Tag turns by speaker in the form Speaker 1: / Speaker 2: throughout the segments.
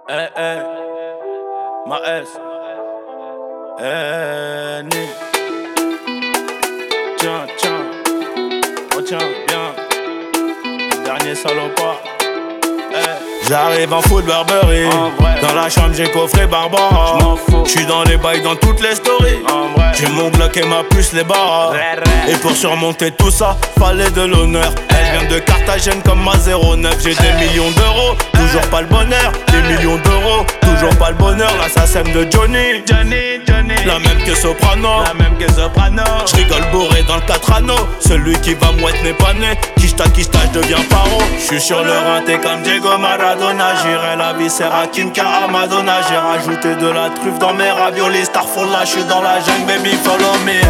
Speaker 1: Ma S. Ni. Tiens, retiens bien. Le dernier salopard. J'arrive en foot Burberry. Dans la chambre j'ai coffré Barbara. J'suis dans les bails dans toutes les stories. J'ai mon Glock et ma puce les barres. Et pour surmonter tout ça, fallait de l'honneur. Elle vient de Carthagène comme ma 09. J'ai des millions d'euros, toujours pas le bonheur. Des millions d'euros, toujours pas le bonheur. L'assassin de Johnny, la même que Soprano. J'rigole bourré dans le 4 anneaux. Celui qui va mouette n'est pas né. Kishta, je deviens paro. J'suis sur le rinté comme Diego Maradona. J'irai la viscère à Kinka à Madonna. J'ai rajouté de la truffe dans mes raviolis. Starfall là, j'suis dans la jungle, baby follow me.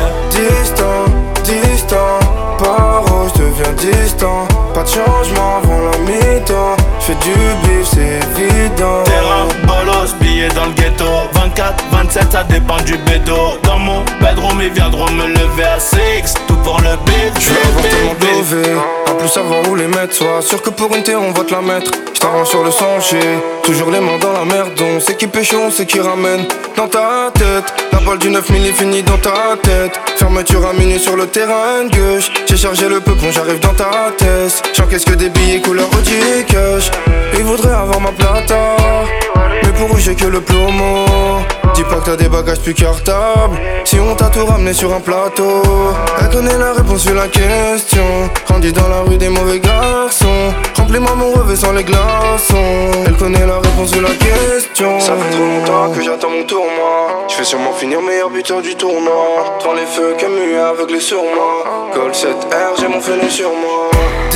Speaker 2: Distant, paro, j'deviens distant. Pas de changement avant la mi-temps. J'fais du bif, c'est évident.
Speaker 1: Terrain, bolos, billets dans le ghetto. 24, 27, ça dépend du bédo. Dans mon bedroom, ils viendront me lever à 6. Tout pour le beat.
Speaker 2: J'veux avoir tellement d'OV, en plus savoir où les mettre. Sois sûr que pour une terre on va te la mettre. J't'arrange sur le sentier, toujours les mains dans la merde. On sait qui pêche, on sait qui ramène. Dans ta tête, la balle du 9000 est finie dans ta tête. Fermeture à minuit sur le terrain de gauche. J'ai chargé le peupon, j'arrive dans ta tête. J'encaisse que des billets couleur Audi cash. Ils voudraient avoir ma plata, mais pour eux j'ai que le plomo. Dis pas que t'as des bagages plus cartables. Si on t'a tout ramené sur un plateau. Elle connaît la réponse sur la question. Grandi dans la rue des mauvais garçons. Remplis-moi mon revêt sans les glaçons. Elle connaît la réponse sur la question. Ça fait trop longtemps que j'attends mon tour moi. Je vais sûrement finir meilleur buteur du tournoi. Devant les feux Camus aveuglé sur moi. Goal 7R, j'ai mon fenêtre sur moi.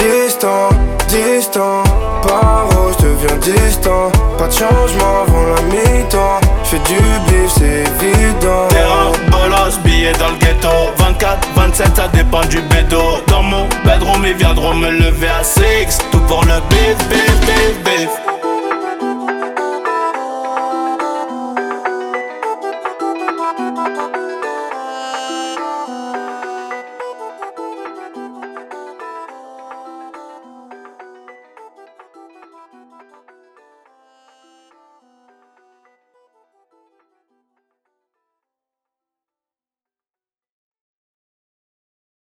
Speaker 2: Distant, paro, j'deviens distant. Pas de changement avant la mi-temps. J'fais du bif, c'est évident.
Speaker 1: Terrain, bolos, billets dans le ghetto. 24, 27, ça dépend du bédo. Dans mon bedroom, ils viendront me lever à 6. Tout pour le beef.